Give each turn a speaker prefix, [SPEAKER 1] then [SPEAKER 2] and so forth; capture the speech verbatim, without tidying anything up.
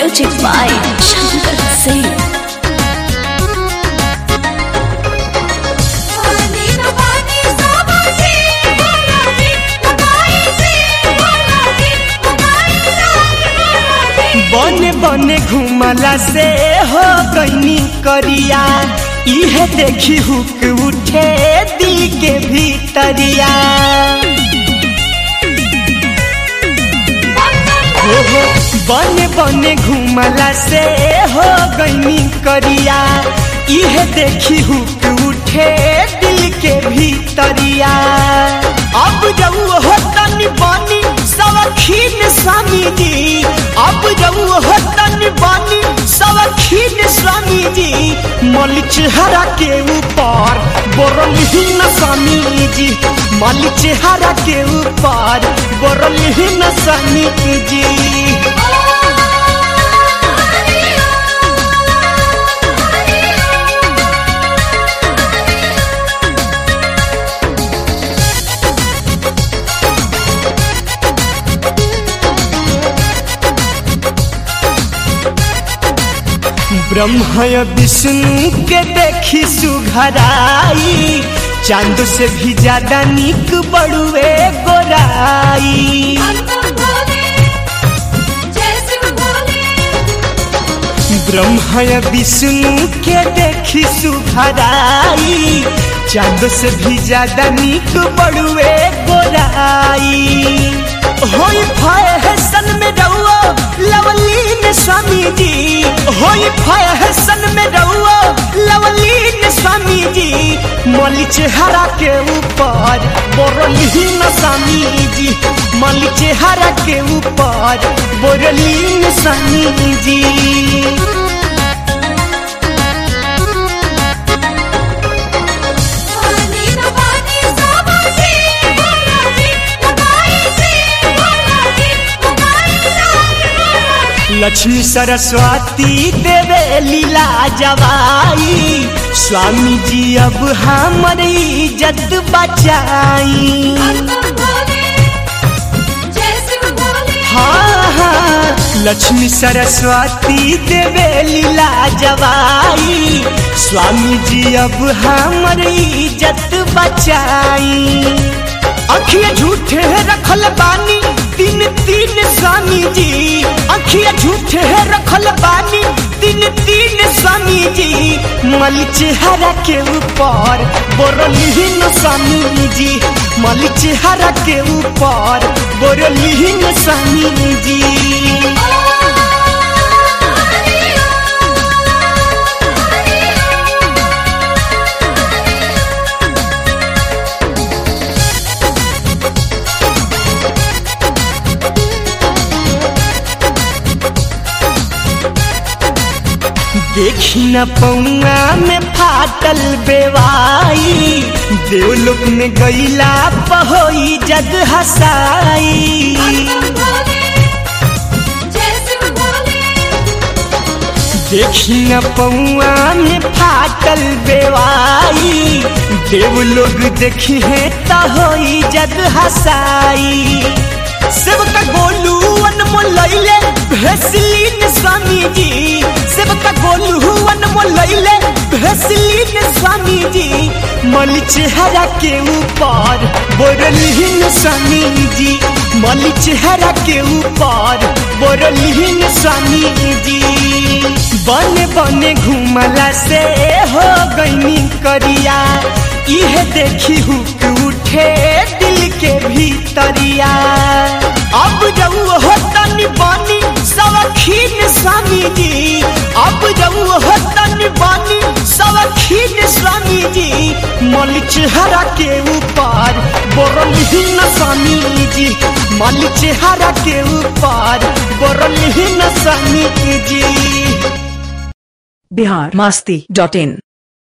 [SPEAKER 1] Music by Shankar Singh.
[SPEAKER 2] बने बने घुमला से हो गईनी करिया, इहे देखी हुक उठे दिल के भीतरिया। हो हो बने बने घुमला से हो गईनी करिया, इहे देखी हुक उठे दिल के भीतरिया। अब जाऊ हो तनी बनी सवखीन स्वामी जी, अब जाऊ हो तनी बनी सवखीन स्वामी जी। मल चेहरा के ऊपर बोरलहीन स्वामी जी, मल चेहरा के ऊपर बोरलहीन स्वामी जी। ब्रह्मा विष्णु के देखी सुघराई, चांद से भी ज्यादा निक बड़ुए गोराई। ब्रह्मा विष्णु के देखी सुघराई, चांद से भी ज्यादा निक बड़ुए गोराई। होई फैशन में रहुआ लवलीन स्वामी जी, होई फैशन में रहुआ लवलीन स्वामी जी। मल चेहरा के ऊपर बोरलहीन स्वामी जी, मल चेहरा के ऊपर बोरलीन स्वामी जी। लक्ष्मी सरस्वती देवे लीला जवाई, स्वामी जी अब हमारी इज्जत बचाई। हाँ हाँ लक्ष्मी सरस्वती देवे लीला जवाई, स्वामी जी अब हमारी इज्जत बचाई। अखियाँ झूठे रखल बानी तीन तीन स्वामी जी, अखियाँ झूठे रखल बानी तीन तीन स्वामी जी। मल चेहरा के ऊपर बोरलहीन स्वामी जी, मल चेहरा के ऊपर बोरलहीन स्वामी जी। देखी न पौआ में फाटल बेवाई, देवलोक में गईला पहोई जग हसाई। देखी न पौआ में फाटल बेवाई, देवलोक देखी है तहोई जग हसाई। सेवका गोलू अनमोल लैले भेसलीन स्वामी जी, सेवका गोलू अनमोल लैले भेसलीन स्वामी जी। मल चेहरा के ऊपर बोरलहीन स्वामी जी, मल चेहरा के ऊपर बोरलहीन स्वामी जी। बने बने घुमला से हो गईनी करिया, इहे देखी हुक उठे दिल के भीतरिया। अब जाऊ हो तनी बनी सवखीन स्वामी जी, अब जाऊ हो तनी बनी सवखीन स्वामी जी। मल चेहरा के ऊपर बोरलहीन स्वामी जी, मल चेहरा के ऊपर बोरलहीन स्वामी जी।
[SPEAKER 1] बिहार मस्ती डॉट इन।